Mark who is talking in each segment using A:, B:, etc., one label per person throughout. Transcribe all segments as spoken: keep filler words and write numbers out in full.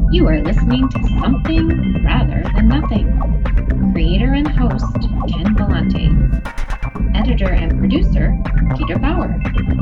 A: You are listening to Something Rather Than Nothing. Creator and host, Ken Vellante. Editor and producer, Peter Bauer.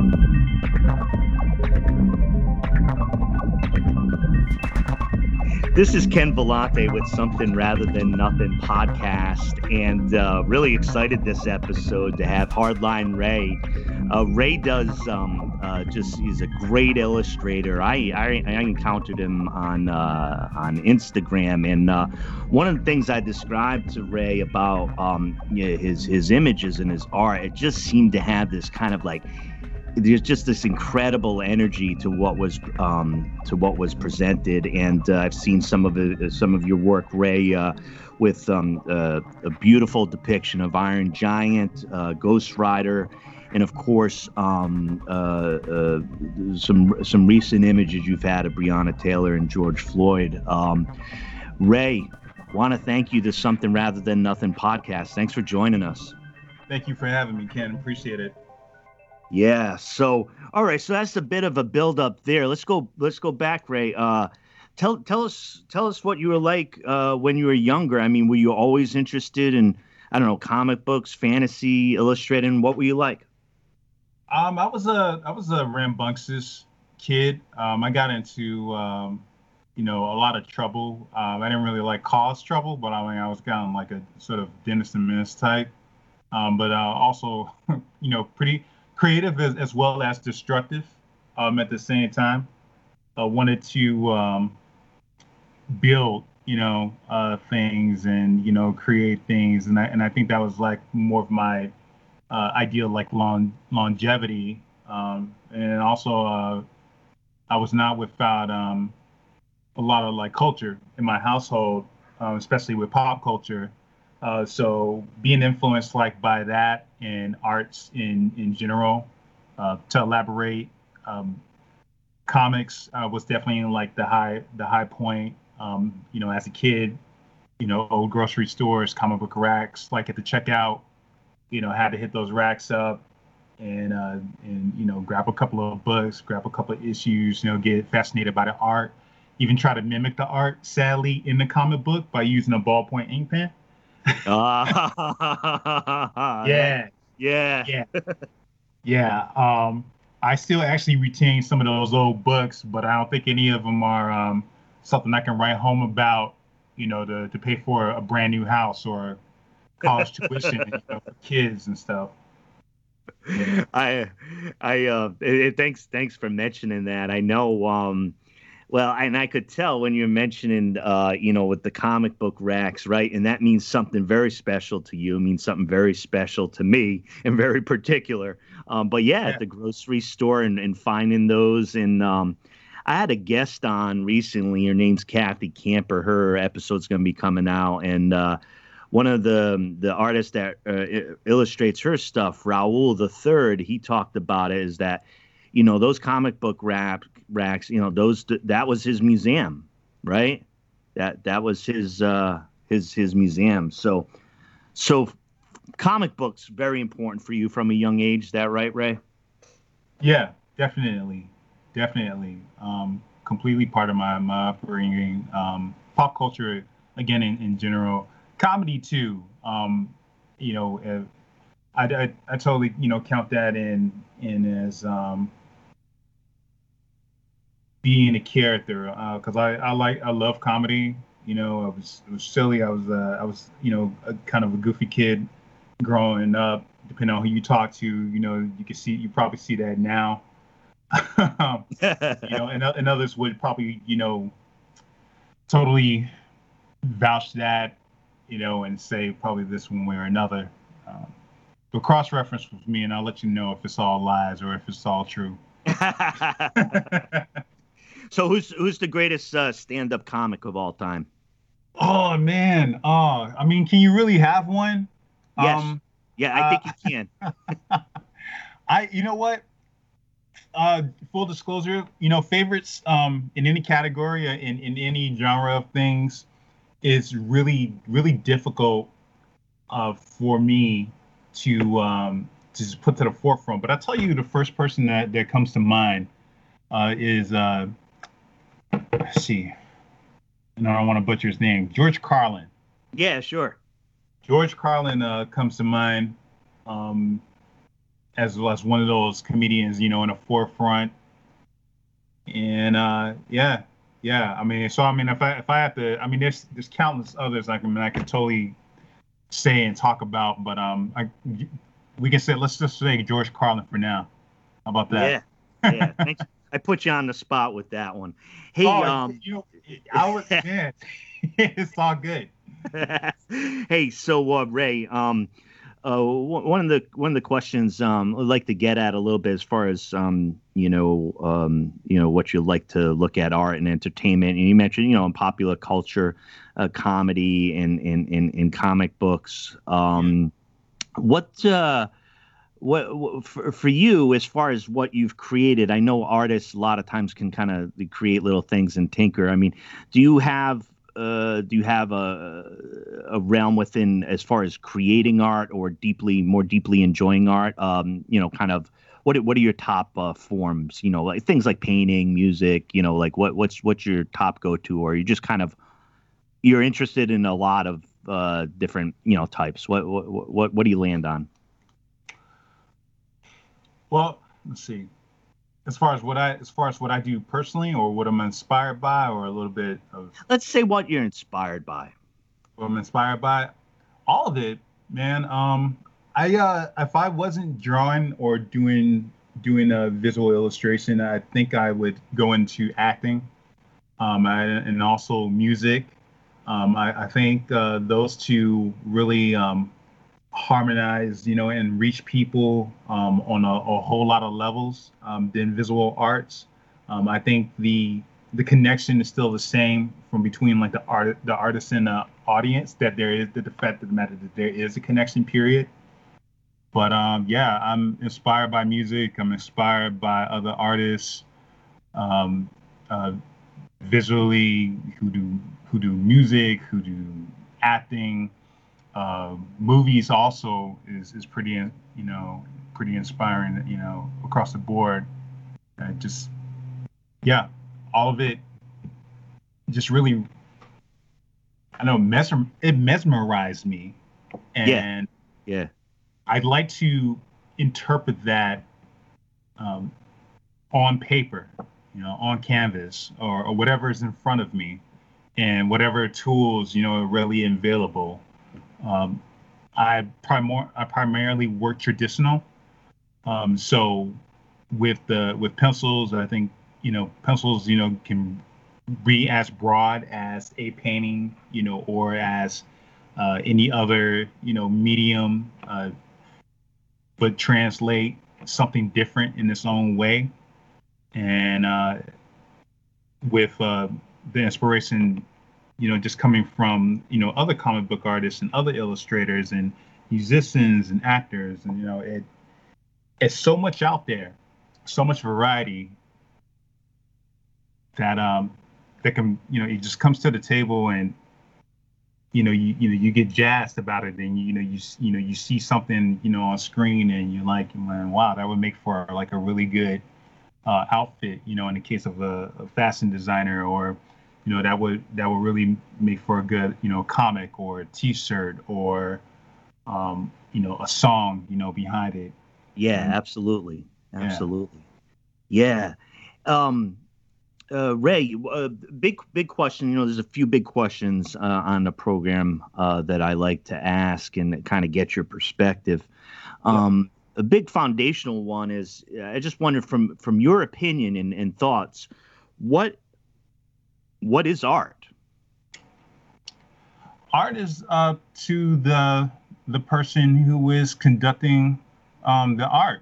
B: This is Ken Vellante with Something Rather Than Nothing podcast, and uh, really excited this episode to have Hardline Ray. Uh, Ray does um, uh, just he's a great illustrator. I I, I encountered him on uh, on Instagram, and uh, one of the things I described to Ray about um, you know, his his images and his art, it just seemed to have this kind of like. There's just this incredible energy to what was um, to what was presented, and uh, I've seen some of it, some of your work, Ray, uh, with um, uh, a beautiful depiction of Iron Giant, uh, Ghost Rider, and of course um, uh, uh, some some recent images you've had of Breonna Taylor and George Floyd. Um, Ray, want to thank you to Something Rather Than Nothing podcast. Thanks for joining us.
C: Thank you for having me, Ken. Appreciate it.
B: Yeah. So, all right. So that's a bit of a build up there. Let's go. Let's go back, Ray. Uh, tell tell us tell us what you were like uh, when you were younger. I mean, were you always interested in I don't know comic books, fantasy, illustrating? What were you like?
C: Um, I was a I was a rambunctious kid. Um, I got into um, you know a lot of trouble. Um, I didn't really like cause trouble, but I mean I was kind of like a sort of Dennis the Menace type. Um, but uh, also you know pretty. creative as, as well as destructive um, at the same time. I wanted to um, build, you know, uh, things and, you know, create things. And I, and I think that was like more of my uh, ideal, like long, longevity. Um, and also uh, I was not without um, a lot of like culture in my household, um, especially with pop culture. Uh, so being influenced like by that and arts in, in general, uh, to elaborate, um, comics uh, was definitely like the high the high point. Um, you know, as a kid, you know, old grocery stores, comic book racks, like at the checkout, you know, had to hit those racks up and uh, and you know, grab a couple of books, grab a couple of issues, you know, get fascinated by the art, even try to mimic the art, sadly, in the comic book by using a ballpoint ink pen.
B: Uh,
C: yeah,
B: yeah,
C: yeah, yeah. Um, I still actually retain some of those old books, but I don't think any of them are um, something I can write home about. You know, to to pay for a brand new house or college tuition, you know, for kids and stuff.
B: Yeah. I, I, uh, it, thanks, thanks for mentioning that. I know. Um, Well, and I could tell when you're mentioning, uh, you know, with the comic book racks, right? And that means something very special to you. It means something very special to me and very particular. Um, but yeah,
C: Yeah.
B: at the grocery store and, and finding those. And um, I had a guest on recently. Her name's Kathy Camper. Her episode's going to be coming out. And uh, one of the the artists that uh, illustrates her stuff, Raul the Third, he talked about it is that, you know, those comic book rap, racks, you know, those that was his museum, right? That that was his uh, his his museum. So so comic books very important for you from a young age. Is that right, Ray?
C: Yeah, definitely, definitely. Um, completely part of my my upbringing. Um, pop culture, again, in, in general, comedy too. Um, you know, uh, I, I I totally you know count that in in as um, being a character because uh, I, I like I love comedy. You know, I was it was silly. I was uh, I was you know a, kind of a goofy kid growing up. Depending on who you talk to, you know, you can see you probably see that now. you know, and, and others would probably you know totally vouch that you know and say probably this one way or another. Um, but cross reference with me, and I'll let you know if it's all lies or if it's all true.
B: So who's who's the greatest uh, stand-up comic of all time?
C: Oh man, oh, I mean, can you really have one?
B: Yes.
C: Um,
B: yeah, I think uh, you can.
C: I, you know what? Uh, full disclosure, you know, favorites um, in any category, uh, in in any genre of things, is really really difficult uh, for me to um, to just put to the forefront. But I'll tell you, the first person that that comes to mind uh, is. Uh, let's see. and I don't want to butcher his name, George Carlin.
B: Yeah, sure.
C: George Carlin uh, comes to mind um, as as one of those comedians, you know, in the forefront. And uh, yeah, yeah. I mean, so I mean, if I if I have to, I mean, there's there's countless others I can I can totally say and talk about, but um, I we can say let's just say George Carlin for now. How about that?
B: Yeah, yeah. Thanks. I put you on the spot with that one. Hey,
C: oh,
B: um,
C: you know, I was man, it's all good.
B: Hey, so uh, Ray, um, uh, one of the one of the questions um, I'd like to get at a little bit as far as um, you know, um, you know, what you like to look at art and entertainment, and you mentioned, you know, in popular culture, uh, comedy and in in in comic books. Um, what uh, what, what for, for you, as far as what you've created? I know artists a lot of times can kind of create little things and tinker. I mean, do you have Uh, do you have a a realm within as far as creating art or deeply more deeply enjoying art? Um, you know, kind of what what are your top uh, forms? You know, like things like painting, music. You know, like what what's what's your top go to, or you just kind of you're interested in a lot of uh, different you know types. What what what what do you land on?
C: Well, let's see. As far as what I, as far as what I do personally, or what I'm inspired by, or a little bit of.
B: Let's say what you're inspired by.
C: What I'm inspired by, all of it, man. Um, I uh, if I wasn't drawing or doing doing a visual illustration, I think I would go into acting, um, I, and also music. Um, I, I think uh, those two really um, harmonize, you know, and reach people um, on a, a whole lot of levels um, than visual arts. Um, I think the the connection is still the same from between like the art, the artist and the audience. That there is the fact of the matter that there is a connection. Period. But um, yeah, I'm inspired by music. I'm inspired by other artists, um, uh, visually who do who do music, who do acting. Uh, movies also is is pretty, you know, pretty inspiring, you know, across the board. Uh, just, yeah, all of it just really, I know, mesmer it mesmerized me. And
B: yeah, yeah.
C: I'd like to interpret that um, on paper, you know, on canvas or, or whatever is in front of me, and whatever tools, you know, are readily available. Um, I, primor- I primarily work traditional. Um, so with the with pencils, I think, you know, pencils, you know, can be as broad as a painting, you know, or as uh, any other, you know, medium, uh, but translate something different in its own way. And uh, with uh, the inspiration, you know, just coming from, you know, other comic book artists and other illustrators and musicians and actors, and, you know, it it's so much out there, so much variety that um that can, you know, it just comes to the table, and, you know, you you know you get jazzed about it, and you, you know you you know you see something, you know, on screen, and you're like, man, wow, that would make for like a really good uh, outfit, you know, in the case of a, a fashion designer, or, you know, that would that would really make for a good, you know, comic or a T-shirt, or um, you know, a song, you know, behind it.
B: Yeah,
C: And,
B: absolutely, absolutely. Yeah. yeah. Um, uh, Ray, uh, big big question. You know, there's a few big questions uh, on the program uh, that I like to ask and kind of get your perspective. Um, yeah. A big foundational one is, I just wondered from from your opinion and, and thoughts, what what is art?
C: Art is uh, to the the person who is conducting um, the art.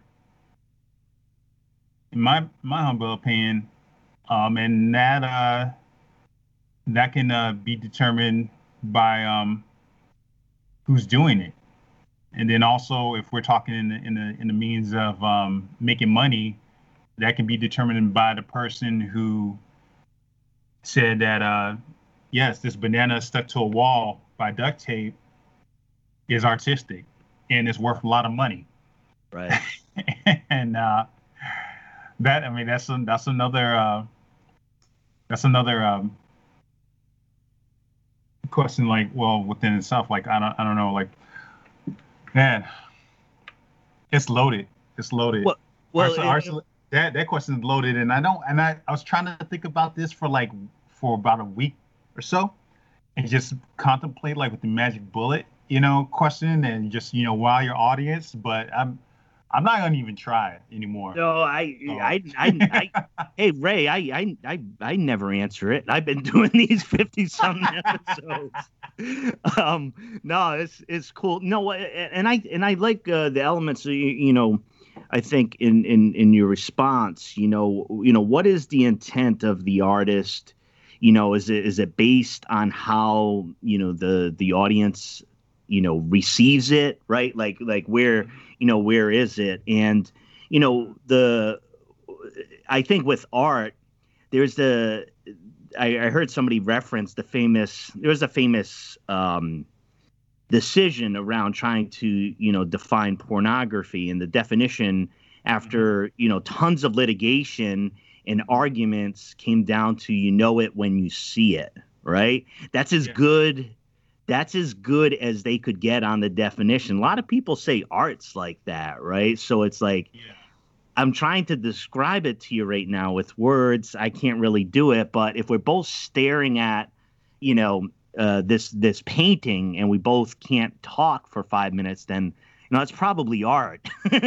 C: In my my humble opinion, um, and that uh, that can uh, be determined by um, who's doing it, and then also if we're talking in the in the in the means of um, making money, that can be determined by the person who said that uh, yes, this banana stuck to a wall by duct tape is artistic and it's worth a lot of money.
B: Right.
C: And uh, that, I mean, that's that's another uh, that's another um, question, like, well, within itself, like, I don't, I don't know, like, man, it's loaded. It's loaded.
B: Well, well,
C: Arsenal,
B: it-
C: Arsenal, that that question is loaded, and I don't, and I, I was trying to think about this for like for about a week or so, and just contemplate like with the magic bullet, you know, question, and just you know wow your audience. But I'm, I'm not gonna even try it anymore.
B: No, I,
C: Oh.
B: I, I, I, hey Ray, I, I, I, I never answer it. I've been doing these fifty something episodes. Um, no, it's it's cool. No, and I and I like uh, the elements. You, you know, I think in, in in your response, you know, you know, what is the intent of the artist? You know, is it is it based on how you know the the audience, you know, receives it, right? Like like where you know where is it? And you know the I think with art, there's the I, I heard somebody reference the famous. There was a famous um, decision around trying to, you know, define pornography, and the definition, after you know tons of litigation and arguments, came down to you know it when you see it. Right? That's as
C: Yeah.
B: good. That's as good as they could get on the definition. A lot of people say art's like that, right? So it's like.
C: Yeah.
B: I'm trying to describe it to you right now with words. I can't really do it, but if we're both staring at, you know, uh, this this painting and we both can't talk for five minutes, then you know it's probably art.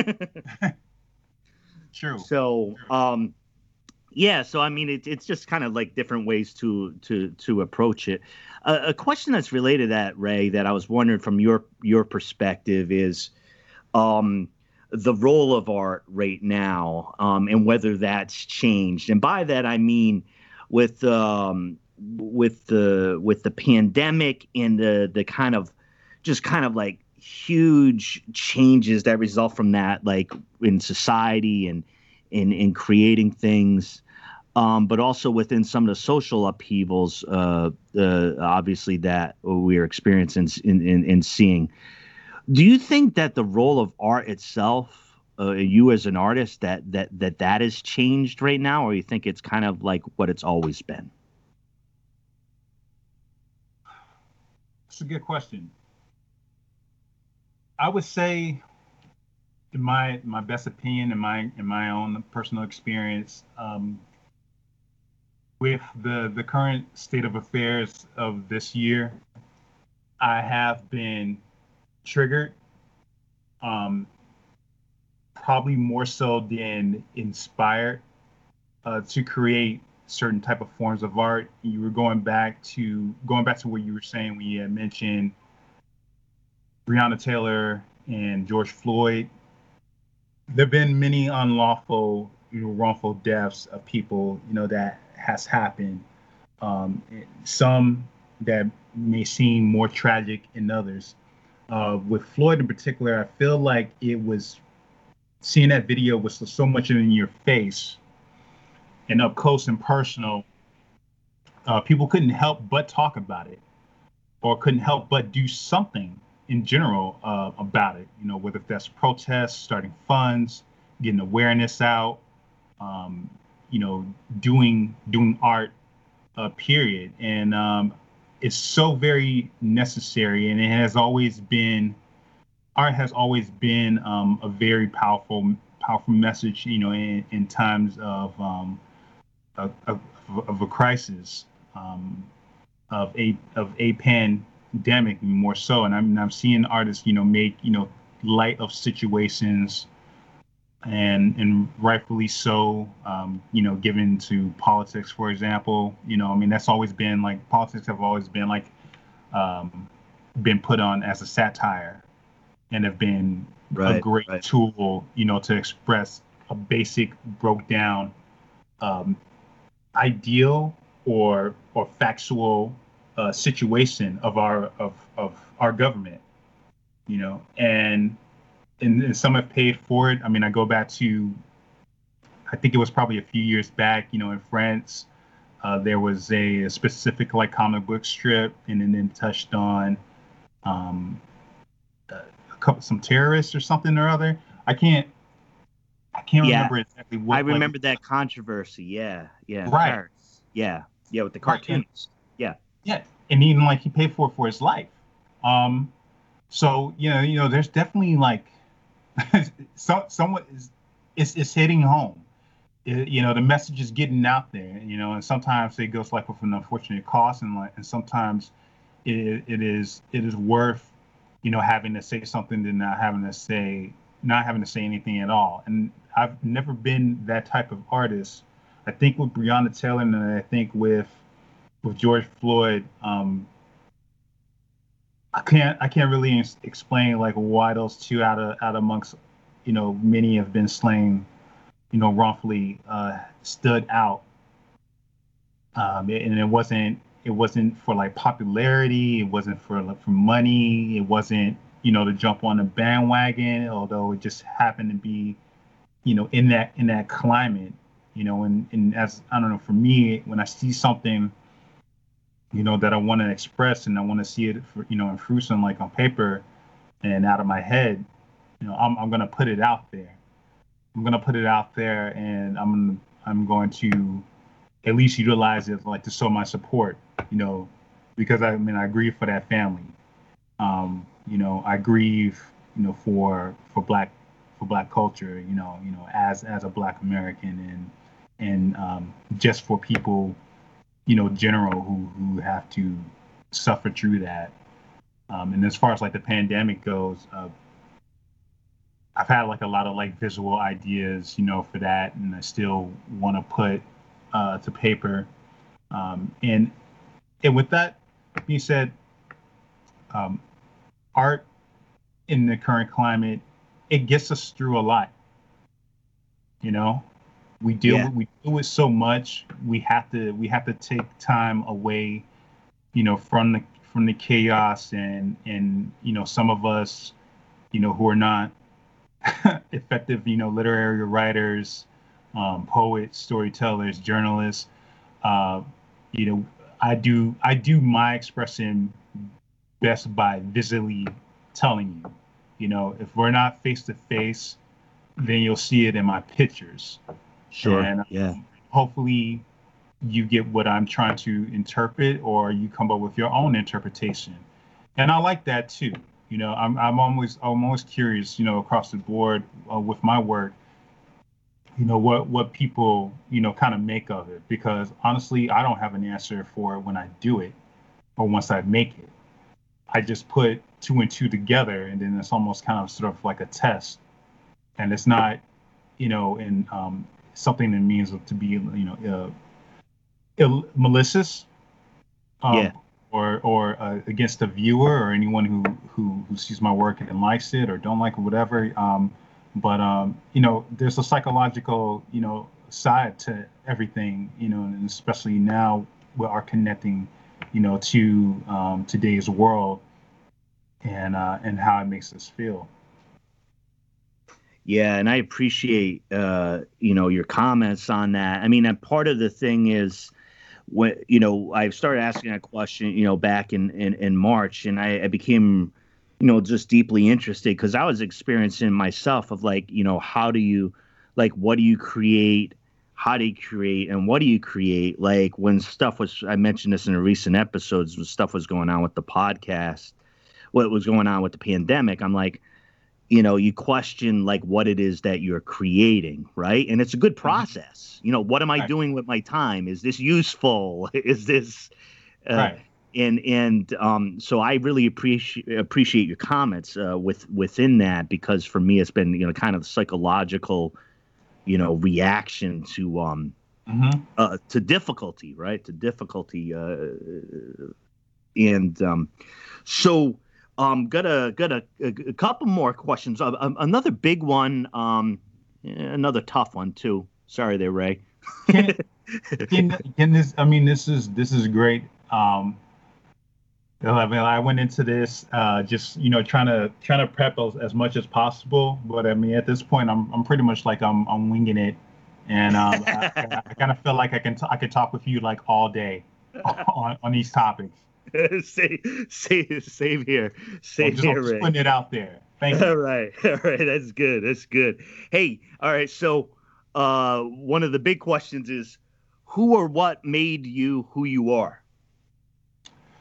C: True.
B: So, um, yeah. So I mean, it, it's just kind of like different ways to to to approach it. Uh, a question that's related to that, Ray, that I was wondering from your your perspective is, um. the role of art right now, um, and whether that's changed. And by that I mean, with um, with the with the pandemic and the the kind of just kind of like huge changes that result from that, like in society and in in creating things, um, but also within some of the social upheavals, uh, uh, obviously that we're experiencing in, in, in seeing. Do you think that the role of art itself, uh, you as an artist, that that that that has changed right now, or you think it's kind of like what it's always been?
C: That's a good question. I would say, in my my best opinion, in my in my own personal experience, um, with the the current state of affairs of this year, I have been triggered, um, probably more so than inspired, uh, to create certain type of forms of art. You were going back to going back to what you were saying when you had mentioned Breonna Taylor and George Floyd. There have been many unlawful, you know, wrongful deaths of people, you know, that has happened. Um, some that may seem more tragic than others. Uh, with Floyd in particular, I feel like it was seeing that video was so much in your face and up close and personal. Uh, people couldn't help but talk about it, or couldn't help but do something in general uh, about it. You know, whether that's protests, starting funds, getting awareness out, um, you know, doing doing art, uh, period. And um, it's so very necessary, and it has always been, art has always been um, a very powerful, powerful message, you know, in, in times of, um, of, of, of a crisis, um, of a, of a pandemic more so. And I'm, I'm seeing artists, you know, make, you know, light of situations, and and rightfully so, um, you know, given to politics, for example. You know, I mean, that's always been like, politics have always been like, um, been put on as a satire, and have been
B: Right,
C: a great
B: right.
C: tool, you know, to express a basic, broke down, um, ideal or or factual uh, situation of our of of our government, you know, and. And, and some have paid for it. I mean, I go back to, I think it was probably a few years back, you know, in France, uh, there was a, a specific like comic book strip, and then, then touched on um, a couple, some terrorists or something or other. I can't, I can't
B: Yeah.
C: remember exactly what.
B: I
C: like-
B: remember that controversy. Yeah, yeah,
C: Right.
B: Paris. Yeah, yeah, with the
C: Right, and-
B: cartoons. Yeah,
C: Yeah, and even like he paid for it for his life. Um, so you know, you know, there's definitely like so someone is it's it's hitting home. It, you know, the message is getting out there. You know, and sometimes it goes like with an unfortunate cost, and like and sometimes it it is it is worth, you know, having to say something than not having to say not having to say anything at all. And I've never been that type of artist. I think with Breonna Taylor, and I think with with George Floyd, um, I can't I can't really ex- explain like why those two out of out amongst, you know, many have been slain, you know, wrongfully, uh, stood out. Um, and it wasn't it wasn't for like popularity. It wasn't for like, for money. It wasn't, you know, to jump on the bandwagon. Although it just happened to be, you know, in that in that climate, you know, and and as I don't know, for me, when I see something, you know, that I want to express and I want to see it, for, you know, in fruition, like on paper and out of my head, you know, I'm I'm gonna put it out there. I'm gonna put it out there, and I'm I'm going to at least utilize it like to show my support, you know, because I mean I grieve for that family. Um, you know, I grieve, you know, for for black for black culture, you know, you know, as as a Black American, and and um, just for people, you know, general who who have to suffer through that. Um, and as far as like the pandemic goes, uh, I've had like a lot of like visual ideas, you know, for that, and I still want to put uh, to paper. Um, and and with that being said, um, art in the current climate, it gets us through a lot. You know, we deal
B: Yeah.
C: with, we deal with so much. We have to we have to take time away, you know, from the from the chaos, and and you know, some of us, you know, who are not effective, you know, literary writers, um, poets, storytellers, journalists. Uh, you know, I do I do my expression best by visually telling you. You know, if we're not face to face, then you'll see it in my pictures.
B: Sure.
C: And
B: Yeah.
C: hopefully you get what I'm trying to interpret, or you come up with your own interpretation. And I like that too. You know, I'm I'm always I'm always curious, you know, across the board uh, with my work, you know, what what people, you know, kind of make of it, because honestly, I don't have an answer for it when I do it or once I make it. I just put two and two together, and then it's almost kind of sort of like a test, and it's not, you know, in um, something that means to be, you know, uh, ill- malicious, um,
B: Yeah.
C: or or uh, against the viewer or anyone who, who who sees my work and likes it or don't like it, whatever. Um, but um, you know, there's a psychological, you know, side to everything, you know, and especially now we are connecting, you know, to um, today's world, and uh, and how it makes us feel.
B: Yeah, and I appreciate uh, you know, your comments on that. I mean, and part of the thing is when, you know, I started asking that question, you know, back in in, in March, and I, I became, you know, just deeply interested because I was experiencing myself of like, you know, how do you, like, what do you create? How do you create, and what do you create? Like when stuff was, I mentioned this in a recent episodes, when stuff was going on with the podcast, what was going on with the pandemic, I'm like, you know, you question like what it is that you're creating, right? And it's a good process. You know, what am I
C: Right.
B: doing with my time? Is this useful? Is this, uh,
C: Right.
B: and and um, so I really appreciate appreciate your comments uh, with within that, because for me it's been, you know, kind of the psychological, you know, reaction to um
C: Mm-hmm.
B: uh, to difficulty, right? To difficulty, uh, and um, so. Um, got a got a, a, a couple more questions. Uh, um, another big one, um, another tough one too. Sorry, there, Ray.
C: can, can, can this? I mean, this is this is great. Um, I mean, I went into this uh, just, you know, trying to trying to prep as, as much as possible. But I mean, at this point, I'm I'm pretty much like I'm I'm winging it, and um, I, I kind of feel like I can t- I could talk with you like all day on on these topics.
B: save, save, save here,
C: So
B: save
C: just,
B: here,
C: I'm just
B: Ray.
C: putting it out there. Thank you.
B: All right, all right, that's good, that's good. Hey, all right, so uh, one of the big questions is, who or what made you who you are?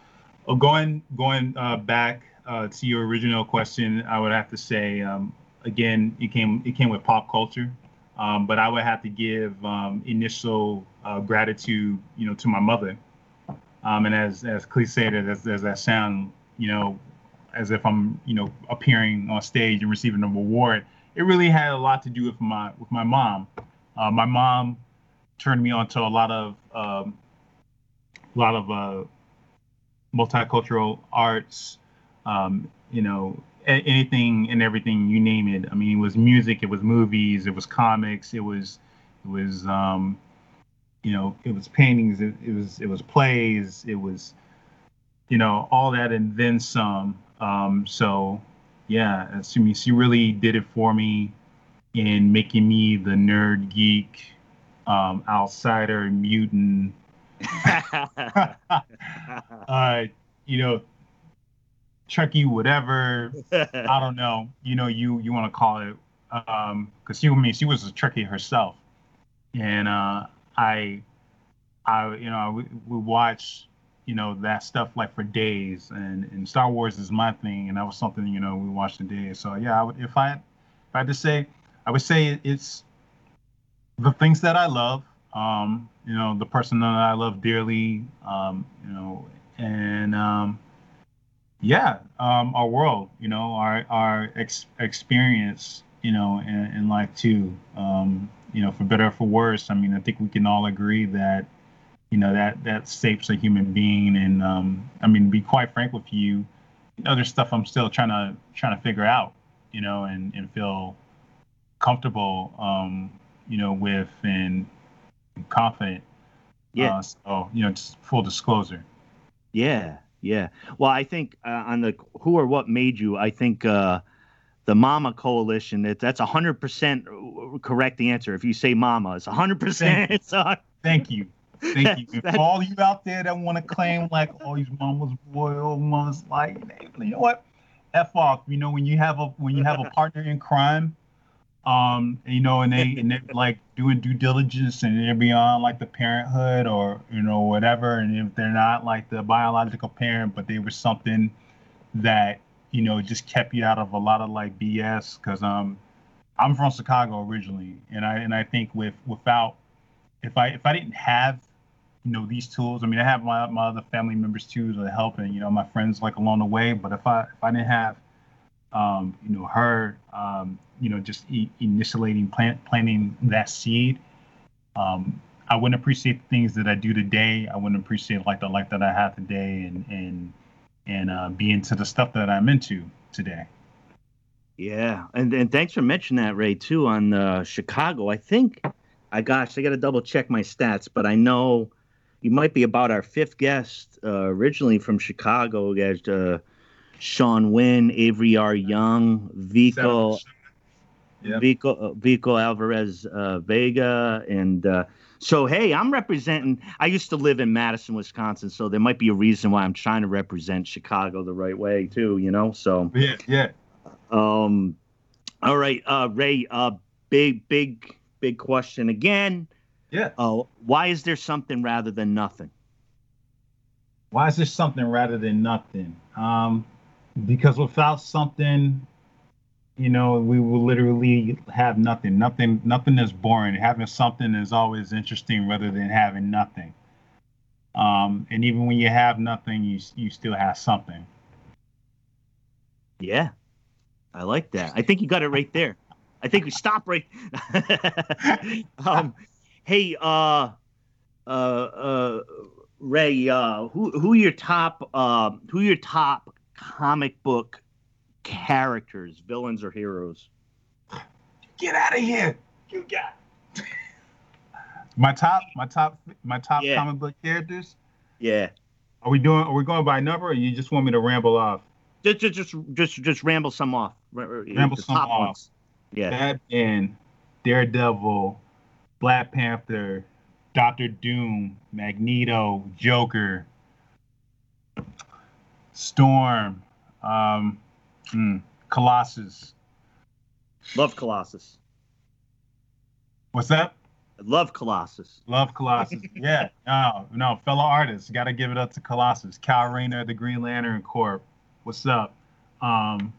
C: Oh, going going uh, back uh, to your original question, I would have to say um, again, it came it came with pop culture, um, but I would have to give um, initial uh, gratitude, you know, to my mother. Um, and as as cliche as as that sound, you know, as if I'm, you know, appearing on stage and receiving an award, it really had a lot to do with my with my mom. Uh, my mom turned me on to a lot of um, a lot of uh, multicultural arts, um, you know, a- anything and everything, you name it. I mean, it was music, it was movies, it was comics, it was, it was, um, you know, it was paintings, it, it was, it was plays, it was, you know, all that and then some. Um, so, yeah, it's, I mean, she really did it for me in making me the nerd geek, um, outsider, mutant. uh, you know, Chucky, whatever. I don't know. You know, you you want to call it, um, because she, I mean, she was a Trekkie herself, and uh, I, I, you know, we, we watch, you know, that stuff like for days, and and Star Wars is my thing, and that was something, you know, we watched a day. So yeah, I would, if I, if I had to say, I would say it's the things that I love. Um, you know, the person that I love dearly. Um, you know, and um, yeah, um, our world, you know, our our ex- experience, you know, in, in life too. Um, you know, for better or for worse. I mean, I think we can all agree that, you know, that that shapes a human being. And um, I mean, to be quite frank with you, you know, there's stuff I'm still trying to trying to figure out, you know, and and feel comfortable, um, you know, with and confident.
B: Yeah.
C: Uh, so, you know, just full disclosure.
B: Yeah, yeah. Well, I think uh, on the who or what made you, I think uh, the Mama Coalition. That that's a hundred percent correct answer. If you say Mama, it's a hundred percent. It's a,
C: Thank you. Thank you. And for all you out there that want to claim like, oh, these mama's boy, oh, mama's like, you know what? F off. You know, when you have a when you have a partner in crime, um, you know, and they and they're like doing due diligence and they're beyond like the parenthood or you know whatever, and if they're not like the biological parent, but they were something that you know just kept you out of a lot of like B S. Because um, I'm from Chicago originally, and I and I think with without if I if I didn't have you know these tools, I mean I have my my other family members too that help and you know my friends like along the way, but if I if I didn't have um, you know, her, um, you know, just e- initiating, plant, planting that seed. Um, I wouldn't appreciate the things that I do today. I wouldn't appreciate like the life that I have today, and and and uh, be into the stuff that I'm into today.
B: Yeah, and and thanks for mentioning that, Ray, too. On uh, Chicago, I think, I gosh, I got to double check my stats, but I know you might be about our fifth guest, uh, originally from Chicago, guys. Uh, Sean Wynn, Avery R. Young, Vico,
C: Yep.
B: Vico, uh, Vico Alvarez uh, Vega, and uh, so hey, I'm representing. I used to live in Madison, Wisconsin, so there might be a reason why I'm trying to represent Chicago the right way too. You know, so
C: yeah, yeah.
B: Um, all right, uh, Ray. Uh, big, big, big question again.
C: Yeah.
B: Uh, why is there something rather than nothing?
C: Why is there something rather than nothing? Um, because without something, you know, we will literally have nothing. Nothing, nothing is boring. Having something is always interesting rather than having nothing. Um, and even when you have nothing, you you still have something.
B: Yeah, I like that. I think you got it right there. I think we stop right. um, hey, uh, uh, uh, Ray, uh, who who are your top uh, who are your top comic book characters, villains or heroes?
C: Get out of here! You got my top, my top, my top
B: Yeah.
C: comic book characters.
B: Yeah.
C: Are we doing? Are we going by number, or you just want me to ramble off?
B: Just just just just, just ramble some off.
C: Ramble
B: the
C: some
B: top
C: off.
B: Ones. Yeah.
C: Batman, Daredevil, Black Panther, Doctor Doom, Magneto, Joker, Storm, um, hmm, Colossus.
B: Love Colossus.
C: What's that?
B: love Colossus.
C: Love Colossus. Yeah. No, no, fellow artists. Got to give it up to Colossus. Kyle Rayner, the Green Lantern Corps. What's up? Um,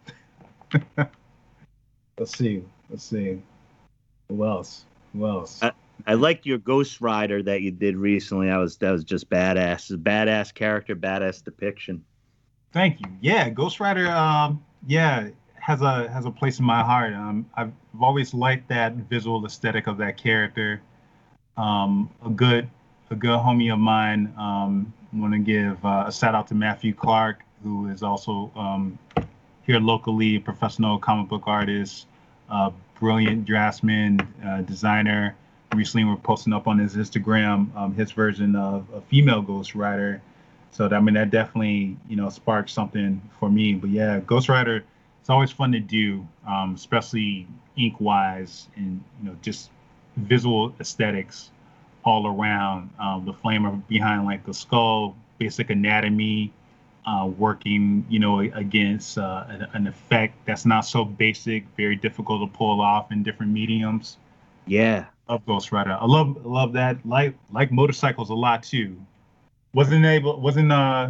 C: let's see. Let's see. Who else? Who else?
B: I, I liked your Ghost Rider that you did recently. That was that was just badass. A badass character, badass depiction.
C: Thank you. Yeah, Ghost Rider. Um, yeah, has a has a place in my heart. Um, I've, I've always liked that visual aesthetic of that character. Um, a good a good homie of mine. Um, want to give uh, a shout out to Matthew Clark, who is also um, here locally, a professional comic book artist, uh, brilliant draftsman, uh, designer. Recently, we're posting up on his Instagram um, his version of a female Ghost Rider. So I mean, that definitely, you know, sparked something for me. But yeah, Ghost Rider, it's always fun to do, um, especially ink wise and, you know, just visual aesthetics all around. Um, the flame behind like the skull, basic anatomy, uh, working, you know, against uh, an, an effect that's not so basic, very difficult to pull off in different mediums.
B: Yeah.
C: Love Ghost Rider. I love love that. Like like motorcycles a lot too. Wasn't able wasn't uh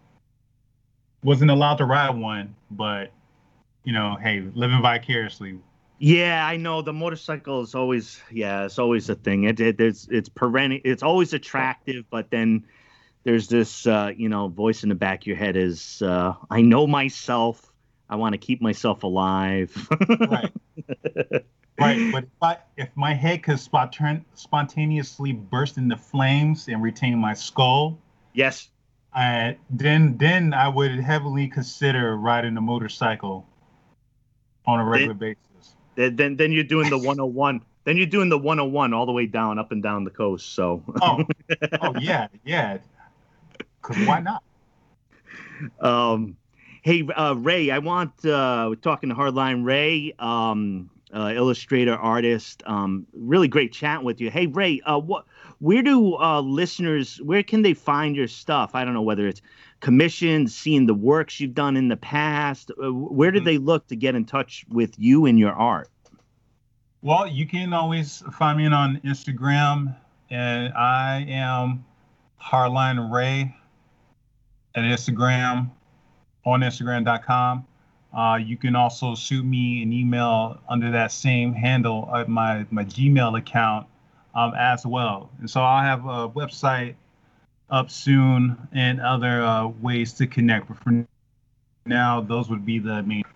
C: wasn't allowed to ride one, but you know, hey, living vicariously.
B: Yeah, I know the motorcycle is always yeah, it's always a thing. It, it it's it's perennial. It's always attractive, but then there's this uh, you know, voice in the back of your head is uh, I know myself. I want to keep myself alive.
C: Right. Right, but if, I, if my head could spont- spontaneously burst into flames and retain my skull,
B: yes,
C: I, then then I would heavily consider riding a motorcycle on a regular
B: then,
C: basis.
B: Then, then then you're doing the one oh one. Then you're doing the one oh one all the way down, up and down the coast. So.
C: Oh, oh yeah, yeah. Because why not?
B: Um. Hey, uh, Ray, I want, uh, we're talking to Hardline Ray, um, uh, illustrator, artist, um, really great chatting with you. Hey, Ray, uh, what, where do uh, listeners, where can they find your stuff? I don't know whether it's commissions, seeing the works you've done in the past. Uh, where do they look to get in touch with you and your art?
C: Well, you can always find me on Instagram, and I am Hardline Ray at Instagram. On Instagram dot com. Uh, you can also shoot me an email under that same handle at my, my Gmail account um, as well. And so I'll have a website up soon and other uh, ways to connect. But for now, those would be the main.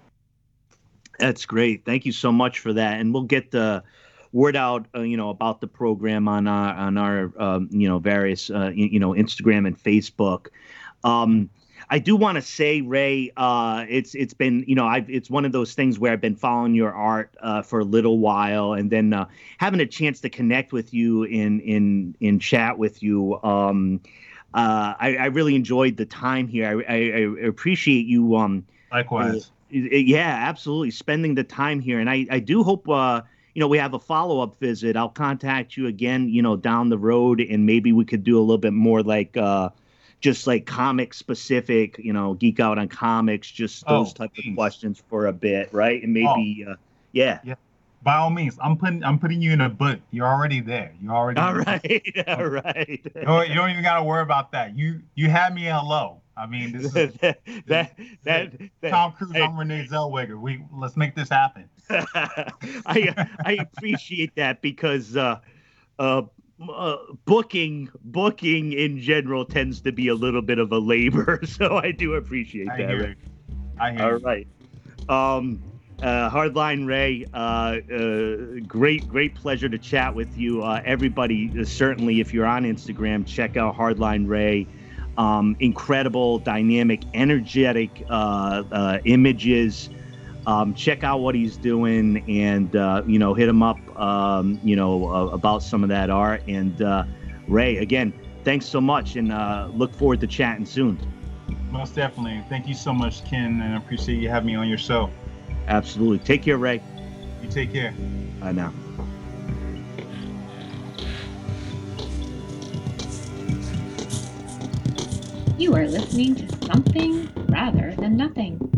B: That's great. Thank you so much for that. And we'll get the word out, uh, you know, about the program on our, on our um, you know, various, uh, you know, Instagram and Facebook. Um, I do want to say, Ray, uh, it's it's been, you know, I've it's one of those things where I've been following your art uh, for a little while, and then uh, having a chance to connect with you in in in chat with you. Um, uh, I, I really enjoyed the time here. I, I, I appreciate you. Um,
C: Likewise.
B: Uh, yeah, absolutely. Spending the time here, and I I do hope uh, you know, we have a follow up visit. I'll contact you again, you know, down the road, and maybe we could do a little bit more like. Uh, just like comic specific, you know, geek out on comics, just those
C: oh,
B: type
C: please.
B: of questions for a bit, right? And maybe, oh. uh, yeah.
C: Yeah. By all means, I'm putting I'm putting you in a book. You're already there. You're already
B: all right. All right.
C: You don't, you don't even got to worry about that. You you had me hello. I mean, this is
B: that,
C: this,
B: that,
C: that,
B: that
C: Tom Cruise.
B: hey.
C: I'm Renee Zellweger. We let's make this happen.
B: I I appreciate that because uh, uh, Uh, booking booking in general tends to be a little bit of a labor, so I do appreciate
C: I
B: that.
C: Hear
B: Right?
C: I hear
B: All
C: you.
B: right. Um, uh, Hardline Ray, uh, uh, great, great pleasure to chat with you. Uh, everybody, uh, certainly, if you're on Instagram, check out Hardline Ray. Um, incredible, dynamic, energetic uh, uh, images. Um, check out what he's doing, and uh, you know, hit him up, um, you know, uh, about some of that art. And uh, Ray, again, thanks so much, and uh, look forward to chatting soon.
C: Most definitely. Thank you so much, Ken, and I appreciate you having me on your show.
B: Absolutely. Take care, Ray.
C: You take care.
B: Bye now.
A: You are listening to Something Rather Than Nothing.